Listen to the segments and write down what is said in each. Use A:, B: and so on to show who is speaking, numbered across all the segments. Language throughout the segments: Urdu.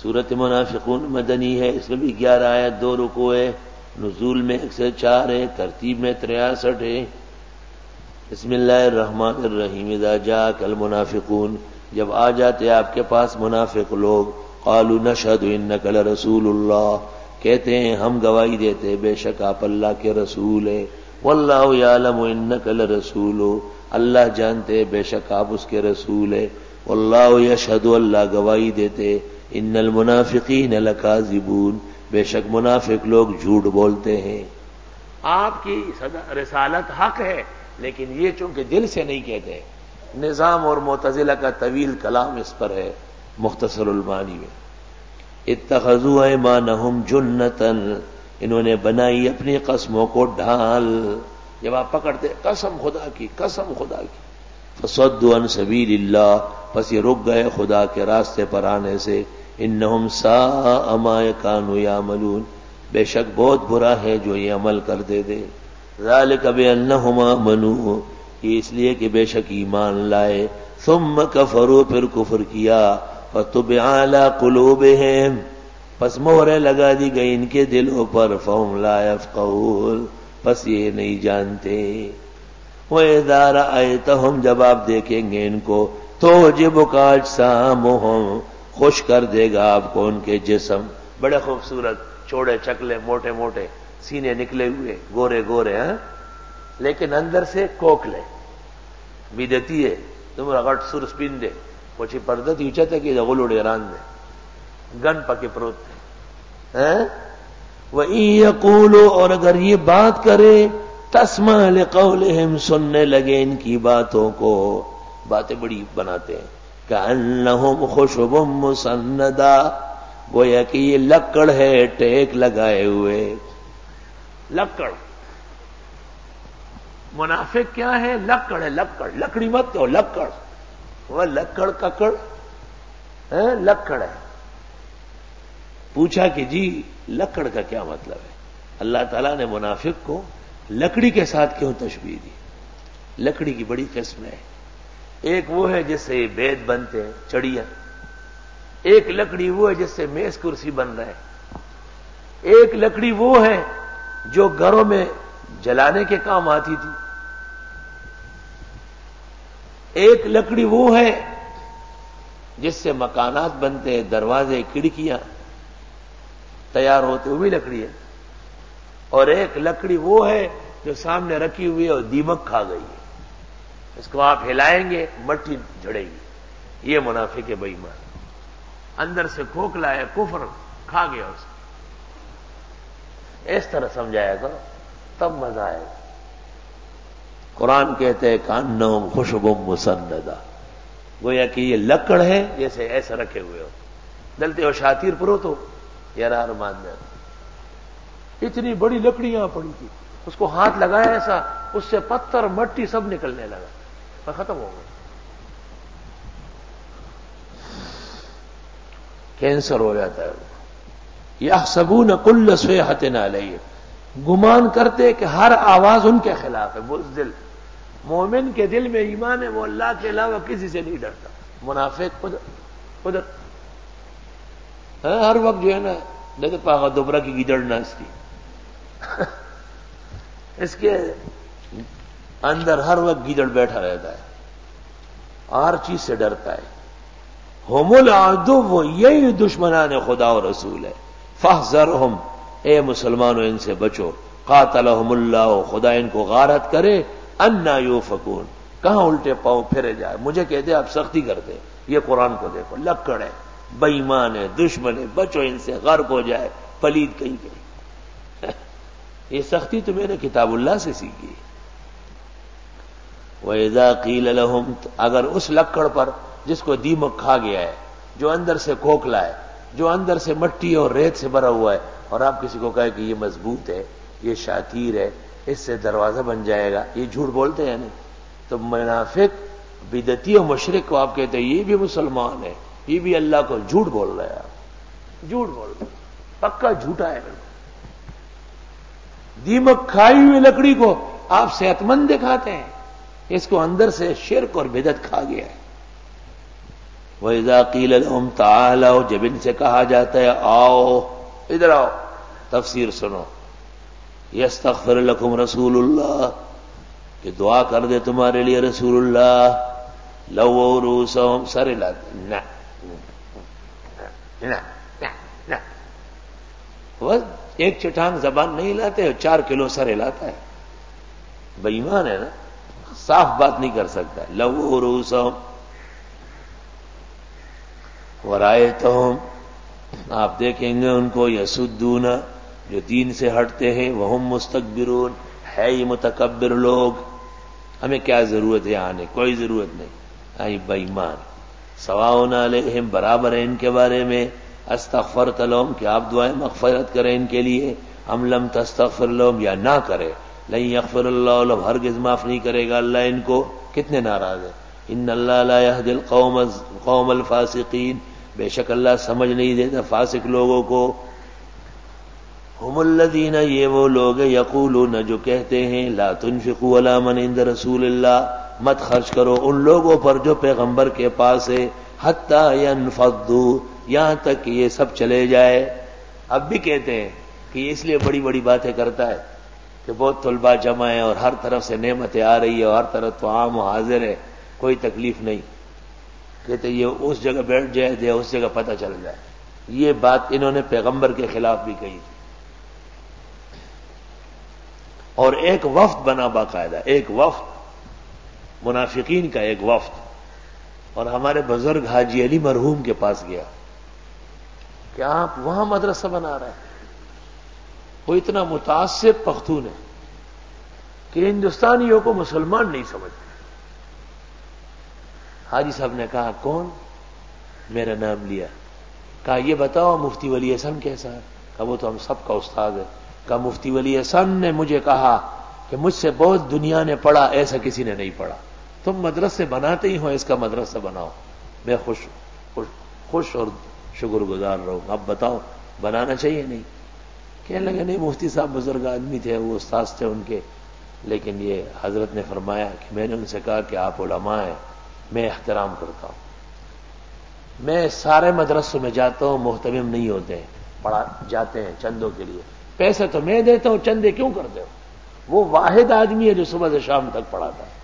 A: سورۃ منافقون مدنی ہے، اس میں بھی 11 آیت 2 رکوع ہے، نزول میں 104 ہے، ترتیب میں 63 ہے۔ بسم اللہ الرحمن الرحیم۔ اذا جاءک المنافقون، جب آ جاتے آپ کے پاس منافق لوگ، قالوا نشهد انک لرسول اللہ، کہتے ہیں ہم گواہی دیتے بے شک آپ اللہ کے رسول ہیں، واللہ یعلم انک لرسول، اللہ جانتے بے شک آپ اس کے رسول ہیں، واللہ یشہد، اللہ گواہی دیتے، ان المنافقین لکاذبون، بے شک منافق لوگ جھوٹ بولتے ہیں۔ آپ کی رسالت حق ہے، لیکن یہ چونکہ دل سے نہیں کہتے۔ نظام اور معتزلہ کا طویل کلام اس پر ہے مختصر المعانی میں۔ اتخذوا ایمانہم جنتاً، انہوں نے بنائی اپنی قسموں کو ڈھال، جب آپ پکڑتے قسم خدا کی، قسم خدا کی، فصدوا عن سبیل اللہ، پس یہ رک گئے خدا کے راستے پر آنے سے، انہم ساء ما کانوا یعملون، بے شک بہت برا ہے جو یہ عمل کرتے تھے۔ ذالک بانہم آمنوا، یہ اس لیے کہ بے شک ایمان لائے، ثم کفروا، پھر کفر کیا، فطبع علی قلوبہم، پس مہریں لگا دی گئی ان کے دلوں پر، فہم لا یفقہون، پس یہ نہیں جانتے۔ وَإِذَا رَأَيْتَهُمْ، جب آپ دیکھیں گے ان کو، تُعْجِبُكَ أَجْسَامُهُمْ، خوش کر دے گا آپ کو ان کے جسم، بڑے خوبصورت، چوڑے چکلے، موٹے موٹے، سینے نکلے ہوئے، گورے گورے، ہاں، لیکن اندر سے کوکلے بدتی ہے، تمہارا غٹ سرس پین دے پوچھی پردت یوچت ہے کہ غلو ڈیران دے گن پکے پروت ہے۔ وَإِن يَقُولُوا، اور اگر یہ بات کرے، تسمع لقولہم، سننے لگے ان کی باتوں کو، باتیں بڑی بناتے ہیں، کأنہم خشب مسندہ، گویا کہ یہ لکڑ ہے ٹیک لگائے ہوئے، لکڑ۔ منافق کیا ہے؟ لکڑ ہے، لکڑ، لکڑی مت کہو، لکڑ، وہ لکڑ ککڑ لکڑ ہے۔ پوچھا کہ جی لکڑ کا کیا مطلب ہے؟ اللہ تعالیٰ نے منافق کو لکڑی کے ساتھ کیوں تشبیہ دی؟ لکڑی کی بڑی قسم ہے، ایک وہ ہے جس سے بیت بنتے ہیں، چڑیا، ایک لکڑی وہ ہے جس سے میز کرسی بن رہے ہیں، ایک لکڑی وہ ہے جو گھروں میں جلانے کے کام آتی تھی، ایک لکڑی وہ ہے جس سے مکانات بنتے ہیں، دروازے، کھڑکیاں تیار ہوتے، وہ بھی لکڑی ہے، اور ایک لکڑی وہ ہے جو سامنے رکھی ہوئی ہے اور دیمک کھا گئی ہے، اس کو آپ ہلائیں گے مٹی جھڑے گی، یہ منافق ہے بے ایمان، اندر سے کھوکھلا ہے، کفر کھا گیا اس کو۔ اس طرح سمجھایا کرو تب مزہ آئے گا۔ قرآن کہتے ہیں کانہم خشب مسندہ، گویا کہ یہ لکڑ ہے جیسے ایسے رکھے ہوئے ہو، دلتے ہو شاتیر پرو تو یار ارمان میں اتنی بڑی لکڑیاں پڑی تھی، اس کو ہاتھ لگایا ایسا، اس سے پتھر مٹی سب نکلنے لگا، اور ختم ہو گیا، کینسر ہو جاتا ہے۔ یحسبون کل صیحۃ علیہم، گمان کرتے کہ ہر آواز ان کے خلاف ہے۔ بزدل، مومن کے دل میں ایمان ہے، وہ اللہ کے علاوہ کسی سے نہیں ڈرتا۔ منافق خود ہر وقت جو ہے نا دیکھتے پاگا دوبرا کی گیدڑنا اس کی اس کے اندر ہر وقت گیدڑ بیٹھا رہتا ہے، ہر چیز سے ڈرتا ہے۔ ہم العدو، یہی دشمنان خدا و رسول ہے، فاحذرہم، اے مسلمانوں ان سے بچو، قاتلہم اللہ، خدا ان کو غارت کرے، انا یوفکون، کہاں الٹے پاؤں پھرے جائے۔ مجھے کہتے آپ سختی کرتے، یہ قرآن کو دیکھو، لکڑ ہے، بے ایمان ہے، دشمن ہے، بچو ان سے، غرق ہو جائے، پلید کہیں کہیں۔ یہ سختی تو میں نے کتاب اللہ سے سیکھی۔ وَإِذَا قِيلَ لَهُمْ، اگر اس لکڑ پر جس کو دیمک کھا گیا ہے، جو اندر سے کھوکھلا ہے، جو اندر سے مٹی اور ریت سے بھرا ہوا ہے، اور آپ کسی کو کہے کہ یہ مضبوط ہے، یہ شاتیر ہے، اس سے دروازہ بن جائے گا، یہ جھوٹ بولتے ہیں نہیں؟ تو منافق، بدعتی اور مشرک کو آپ کہتے ہیں یہ بھی مسلمان ہے، یہ بھی اللہ کو جھوٹ بول رہا ہے، آپ جھوٹ بول رہے، پکا جھوٹا ہے۔ دیمک کھائی ہوئی لکڑی کو آپ صحت مند دکھاتے ہیں، اس کو اندر سے شرک اور بدعت کھا گیا ہے۔ وَإِذَا قِيلَ لَهُمْ تَعَالَوْا جب ان سے کہا جاتا ہے آؤ ادھر آؤ تفسیر سنو یستغفر لکم رسول اللہ کہ دعا کر دے تمہارے لیے رسول اللہ لووا رؤوسہم سر ہلاتے نہ بس ایک چٹان زبان نہیں ہلاتے 4 کلو سر ہلاتا ہے بے ایمان ہے نا صاف بات نہیں کر سکتا لووا رؤوسہم ورائیتہم آپ دیکھیں گے ان کو یسدون جو دین سے ہٹتے ہیں وہم مستکبرون ہے یہ متکبر لوگ ہمیں کیا ضرورت ہے آنے کوئی ضرورت نہیں آئی بے ایمان سواء علیہم برابر ہے ان کے بارے میں استغفرت لہم کہ آپ دعائیں مغفرت کریں ان کے لیے ام لم تستغفر لہم یا نہ کرے لن یغفر اللہ لہم ہرگز معاف نہیں کرے گا اللہ ان کو کتنے ناراض ہیں ان اللہ لا یہدی القوم الفاسقین بے شک اللہ سمجھ نہیں دیتا فاسق لوگوں کو ہم الذین یہ وہ لوگ یقولون جو کہتے ہیں لا تنفقوا علی من عند رسول اللہ مت خرچ کرو ان لوگوں پر جو پیغمبر کے پاس ہے حتی ینفضوا یہاں تک کہ یہ سب چلے جائے اب بھی کہتے ہیں کہ یہ اس لیے بڑی بڑی باتیں کرتا ہے کہ بہت طلباء جمع ہیں اور ہر طرف سے نعمتیں آ رہی ہے اور ہر طرف تو عام و حاضر ہے کوئی تکلیف نہیں کہتے یہ اس جگہ بیٹھ جائے دے اس جگہ پتہ چل جائے یہ بات انہوں نے پیغمبر کے خلاف بھی کہی تھی اور ایک وفد بنا باقاعدہ ایک وفد منافقین کا ایک وفد اور ہمارے بزرگ حاجی علی مرحوم کے پاس گیا کہ آپ وہاں مدرسہ بنا رہے ہیں وہ اتنا متعصب پختون ہے کہ ہندوستانیوں کو مسلمان نہیں سمجھتے حاجی صاحب نے کہا کون میرا نام لیا کہا یہ بتاؤ مفتی ولی احسن کیسا ہے کہا وہ تو ہم سب کا استاد ہے کہا مفتی ولی احسن نے مجھے کہا کہ مجھ سے بہت دنیا نے پڑھا ایسا کسی نے نہیں پڑھا تم مدرسے بناتے ہی ہو اس کا مدرسہ بناؤ میں خوش اور شکر گزار رہوں اب بتاؤ بنانا چاہیے نہیں کہنے لگے نہیں مفتی صاحب بزرگ آدمی تھے وہ استاد تھے ان کے لیکن یہ حضرت نے فرمایا کہ میں نے ان سے کہا کہ آپ علماء ہیں میں احترام کرتا ہوں میں سارے مدرسوں میں جاتا ہوں محتمم نہیں ہوتے ہیں پڑھا جاتے ہیں چندوں کے لیے پیسے تو میں دیتا ہوں چندے کیوں کرتے ہو وہ واحد آدمی ہے جو صبح سے شام تک پڑھاتا ہے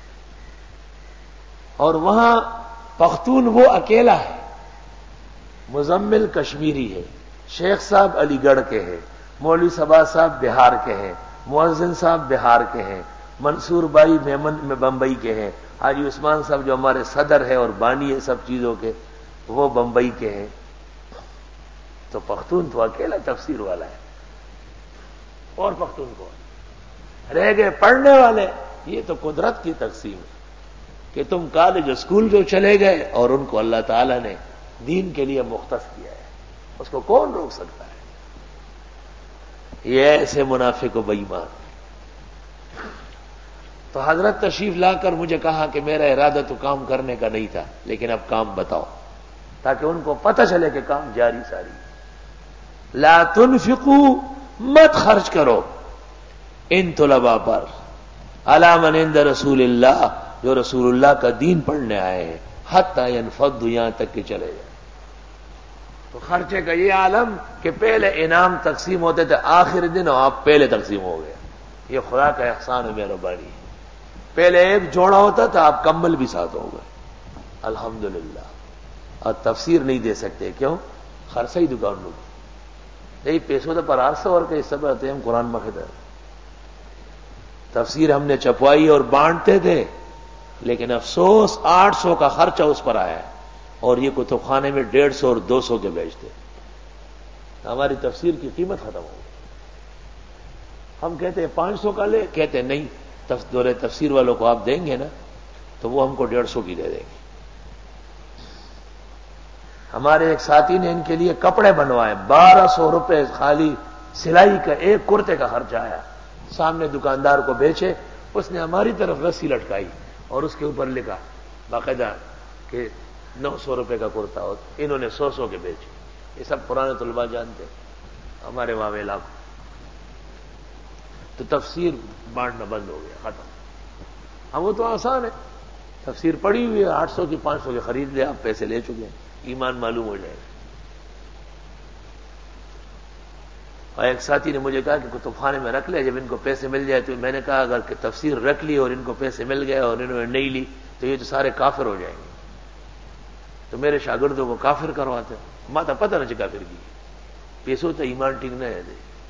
A: اور وہاں پختون وہ اکیلا ہے مزمل کشمیری ہے شیخ صاحب علی گڑھ کے ہیں مولوی صبا صاحب بہار کے ہیں مؤذن صاحب بہار کے ہیں منصور بھائی میمن میں بمبئی کے ہیں حاجی عثمان صاحب جو ہمارے صدر ہے اور بانی ہے سب چیزوں کے وہ بمبئی کے ہیں تو پختون تو اکیلا تفسیر والا ہے اور پختون کو رہ گئے پڑھنے والے یہ تو قدرت کی تقسیم ہے کہ تم کالج اسکول جو چلے گئے اور ان کو اللہ تعالی نے دین کے لیے مختص کیا ہے اس کو کون روک سکتا ہے یہ ایسے منافق و بے ایمان تو حضرت تشریف لا کر مجھے کہا کہ میرا ارادہ تو کام کرنے کا نہیں تھا لیکن اب کام بتاؤ تاکہ ان کو پتہ چلے کہ کام جاری ساری لا تنفقوا مت خرچ کرو ان طلباء پر علی من عند رسول اللہ جو رسول اللہ کا دین پڑھنے آئے ہیں حتی ینفضوا یہاں تک کہ چلے جائے تو خرچے کا یہ عالم کہ پہلے انعام تقسیم ہوتے تھے آخر دن اور آپ پہلے تقسیم ہو گئے یہ خدا کا احسان و مہربانی ہے پہلے ایک جوڑا ہوتا تھا آپ کمبل بھی ساتھ ہو گئے الحمدللہ اور تفسیر نہیں دے سکتے کیوں خرچہ ہی دکان لوگ نہیں پیسوں تو پر آرسہ اور کہ سب آتے ہیں ہم قرآن مخد تفسیر ہم نے چپوائی اور بانٹتے تھے لیکن افسوس 800 کا خرچہ اس پر آیا ہے اور یہ کتب خانے میں 150 اور 200 کے بیچتے ہماری تفسیر کی قیمت ختم ہو گئی ہم کہتے ہیں 500 کا لے کہتے نہیں دورے تفسیر والوں کو آپ دیں گے نا تو وہ ہم کو 150 کی دے دیں گے ہمارے ایک ساتھی نے ان کے لیے کپڑے بنوائے 1200 روپے خالی سلائی کا ایک کرتے کا خرچہ آیا سامنے دکاندار کو بیچے اس نے ہماری طرف رسی لٹکائی اور اس کے اوپر لکھا باقاعدہ کہ 900 روپے کا کرتا ہو انہوں نے 100 کے بیچے یہ سب پرانے طلباء جانتے ہمارے وہاں علاقوں تو تفسیر بانٹنا بند ہو گیا ختم اب وہ تو آسان ہے تفسیر پڑی ہوئی ہے، 800 کی 500 کی خرید لے، آپ پیسے لے چکے ہیں، ایمان معلوم ہو جائے گا۔ اور ایک ساتھی نے مجھے کہا کہ کتبخانے میں رکھ لے، جب ان کو پیسے مل جائے تو میں نے کہا اگر تفسیر رکھ لی اور ان کو پیسے مل گئے اور انہوں نے نہیں لی تو یہ تو سارے کافر ہو جائیں گے، تو میرے شاگردوں کو کافر کرواتے ماتا پتہ نہ چکا کافر کی پیسوں تو ایمان ٹھیک نہ ہے دے۔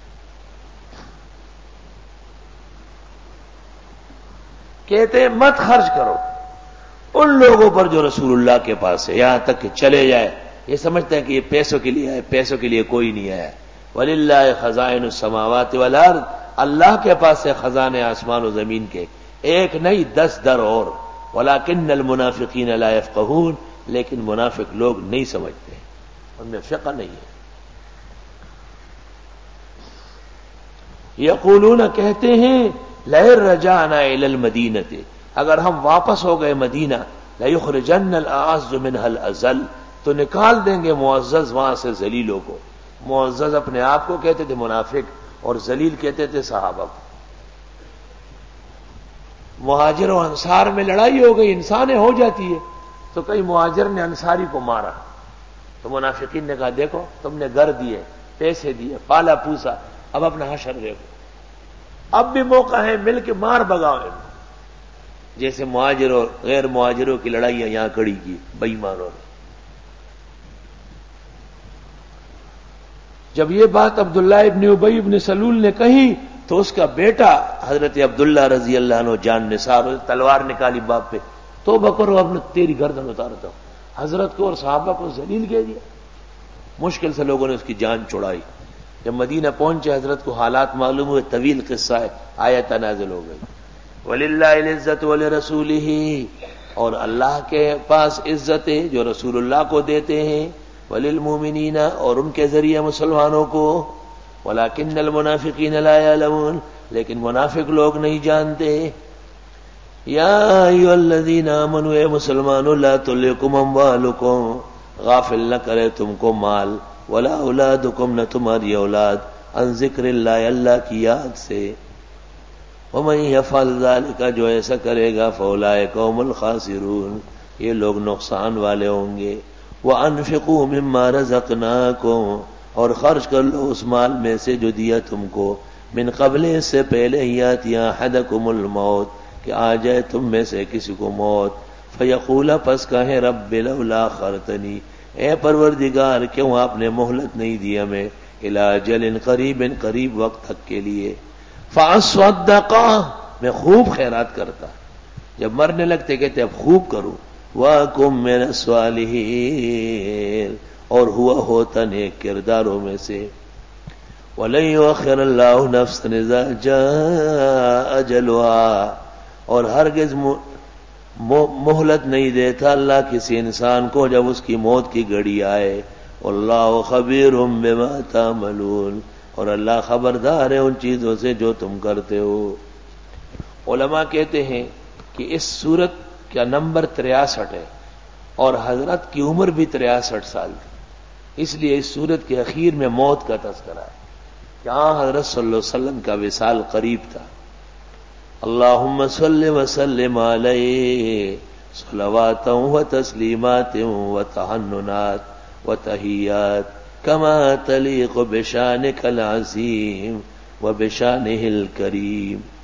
A: کہتے ہیں مت خرچ کرو ان لوگوں پر جو رسول اللہ کے پاس ہے، یہاں تک کہ چلے جائے، یہ سمجھتا ہے کہ یہ پیسوں کے لیے ہے، پیسوں کے لیے کوئی نہیں ہے۔ وَلِلَّهِ خَزَائِنُ السَّمَاوَاتِ وَالْأَرْضِ، اللہ کے پاس ہے خزانے آسمان و زمین کے، ایک نہیں 10 در اور۔ وَلَكِنَّ الْمُنَافِقِينَ لَا يَفْقَهُونَ، لیکن منافق لوگ نہیں سمجھتے، ان میں فقہ نہیں ہے۔ یقولون، کہتے ہیں، لَئِن رَجَعْنَا إِلَى الْمَدِينَةِ، اگر ہم واپس ہو گئے مدینہ، لَيُخْرِجَنَّ الْأَعَزُّ مِنْهَا الْأَذَلَّ، تو نکال دیں گے معزز وہاں سے ذلیلوں کو۔ معزز اپنے آپ کو کہتے تھے منافق، اور ذلیل کہتے تھے صحابہ کو۔ مہاجر و انصار میں لڑائی ہو گئی، انسانیں ہو جاتی ہے، تو کئی مہاجر نے انصاری کو مارا، تو منافقین نے کہا دیکھو تم نے گھر دیے، پیسے دیے، پالا پوسا، اب اپنا حشر دیکھو، اب بھی موقع ہے، مل کے مار بگاؤ ان کو۔ جیسے مہاجر اور غیر مہاجروں کی لڑائیاں یہاں کھڑی کی بے ایمانوں نے۔ جب یہ بات عبداللہ ابن ابی ابن سلول نے کہی تو اس کا بیٹا حضرت عبداللہ رضی اللہ عنہ جان نثار، تلوار نکالی باپ پہ، توبہ کرو اب تیری گردن اتارتا ہوں۔ حضرت کو اور صحابہ کو ذلیل کہہ دیا، مشکل سے لوگوں نے اس کی جان چھڑائی۔ جب مدینہ پہنچے حضرت کو حالات معلوم ہوئے، طویل قصہ ہے، آیت نازل ہو گئی، وَلِلَّهِ الْعِزَّةُ وَلِرَسُولِهِ، اور اللہ کے پاس عزت ہے جو رسول اللہ کو دیتے ہیں، وَلِلْمُؤْمِنِينَ، اور ان کے ذریعے مسلمانوں کو، وَلَكِنَّ الْمُنَافِقِينَ لَا يَعْلَمُونَ، لیکن منافق لوگ نہیں جانتے۔ یا ایھا الذین آمنوا، اے مسلمانوں، لا تلھکم اموالکم، غافل نہ کرے تم کو مال، ولا اولادکم، نہ تمہاری اولاد، عن ذکر اللہ، اللہ کی یاد سے، ومن یفعل ذلک، جو ایسا کرے گا، فاولئک هم الخاسرون، یہ لوگ نقصان والے ہوں گے۔ وانفقوا مما رزقناکم، اور خرچ کر لو اس مال میں سے جو دیا تم کو، من قبل، اس سے پہلے، یاتی احدکم الموت، کہ آ جائے تم میں سے کسی کو موت، فیقول، پس کہے، رب لولا اخرتنی، اے پروردگار کیوں آپ نے مہلت نہیں دی ہمیں، الی اجل قریب، قریب وقت تک کے لیے، فاصدق، میں خوب خیرات کرتا، جب مرنے لگتے کہتے اب خوب کروں، واکم من الصالحین، اور ہوا ہوتا نیک کرداروں میں سے، وَلَن يُؤَخِّرَ اللَّهُ نَفْسًا إِذَا جَاءَ أَجَلُهَا، اور ہرگز مہلت نہیں دیتا اللہ کسی انسان کو جب اس کی موت کی گھڑی آئے، وَاللَّهُ خَبِيرٌ بِمَا تَعْمَلُونَ، اور اللہ خبردار ہے ان چیزوں سے جو تم کرتے ہو۔ علماء کہتے ہیں کہ اس سورت کا نمبر 63 ہے، اور حضرت کی عمر بھی 63 سال تھی، اس لیے اس سورت کے اخیر میں موت کا تذکرہ ہے کہ حضرت صلی اللہ علیہ وسلم کا وصال قریب تھا۔ اللہم صل وسلم علیہ صلوات و تسلیمات و تحننات و تحیات کما تلیق بشانک العظیم و بشانہ الکریم۔